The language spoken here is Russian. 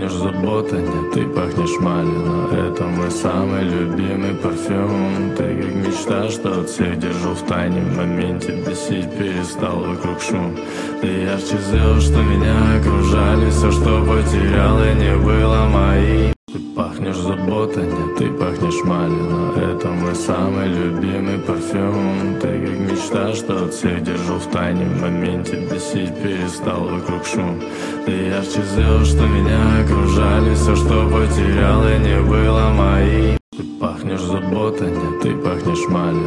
пахнешь заботой, нет, ты пахнешь малиной. Это мой самый любимый парфюм. Ты как мечта, что от всех держу в тайне. В моменте бесить перестал вокруг шум. Ты ярче звезд, что меня окружали. Все, что потерял, и не было моим. Ты пахнешь заботой, нет, ты пахнешь малиной. Это мой самый любимый парфюм. Ты как мечта, что от всех держу в тайне. В моменте бесить перестал вокруг шум. Ты ярче звезд, что меня окружали. Все, что потерял, и не было моим. Ты пахнешь заботой, нет, ты пахнешь малиной.